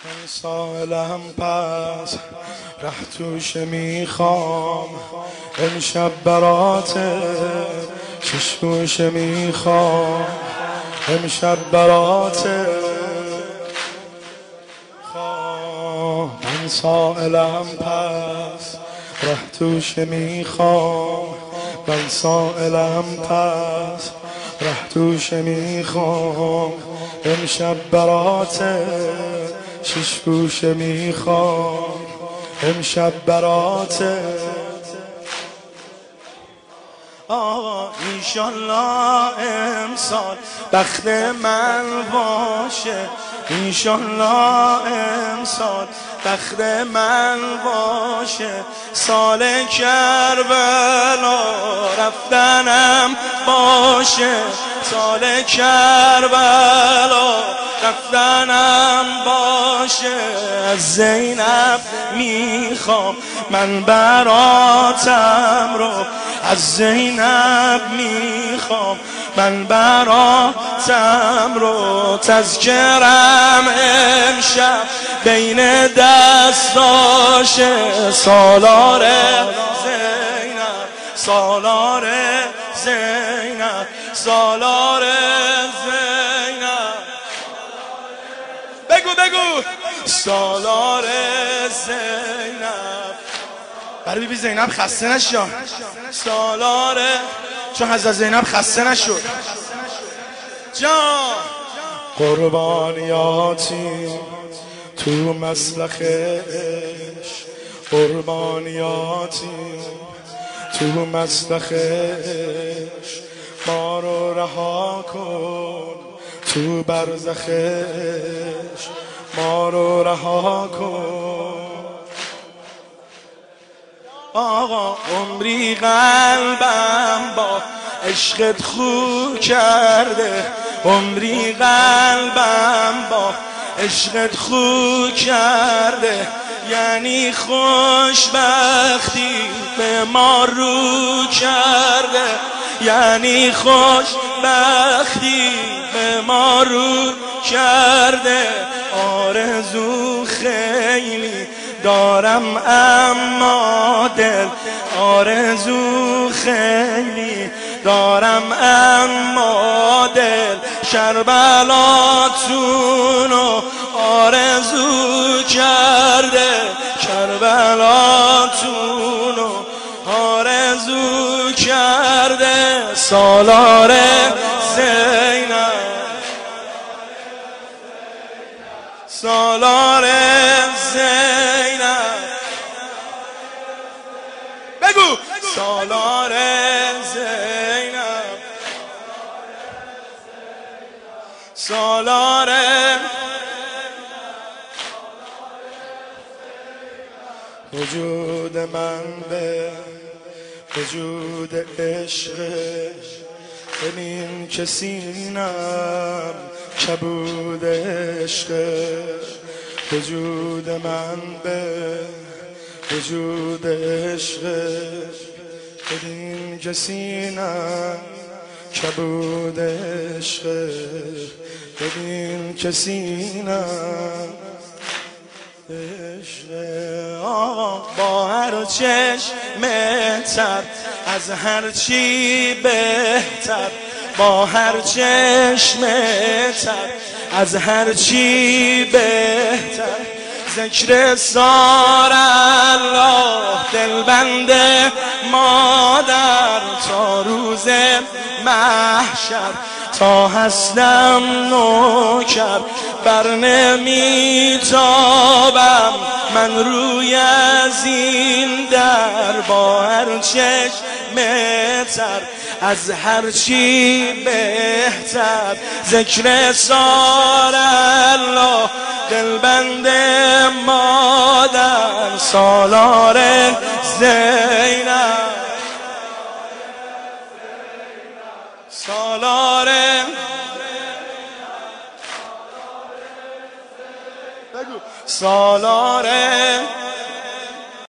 من سائلم پس ره توش میخوام، امشب برات شش گوشه میخوام، امشب برات من سائلم پس ره توش میخوام، من سائلم پس ره توش میخوام، امشب برات شش گوشه میخوام، امشب برات ایشالله امسال بخت من باشه، ایشالله امسال بخت من باشه، سال کربلا رفتنم باشه، سال کربلا رفتنم باشه. از زینب میخوام من براتم رو، از زینب میخوام من براتم رو، تذکرم امشب بین دستاشه، سالار زینب سالار زینب سالار زینب، بگو سالار زینب. برای بیبی زینب خسته نشو، سالاره چون حضرت زینب خسته نشد جان. قربانیاتی تو مسلخ عشق، قربانیاتی تو مسلخ عشق، ما رو رها کن تو برزخ عشق، ما رو رها کن. آقا عمری قلبم با عشقت خو کرده، عمری قلبم با عشقت خو کرده، یعنی خوشبختی به ما رو کرده، یعنی خوشبختی به ما رو کرده. آرزو خیلی دارم اما دل، آرزو خیلی دارم اما دل، کربلاتونو آرزو کرده، کربلاتونو آرزو کرده. سالار زینب سالار زینب، بگو سالار زینب سالار وجود من به وجود عشق، ببین که سینم کبود عشق، وجود من به وجود عشق، ببین که سینم کبود عشق، ببین که سینم عشق. با هر چشم تر از هر چی بهتر، با هر چشم تر از هر چی بهتر، ذکر سار الله دلبند مادر، تا روز محشر تا هستم نوکر بر نمیتابم من روی از این در. با هر چشم تر از هر چی بهتر، ذکر سار الله دلبند مادر، سالار زینب سالار سالار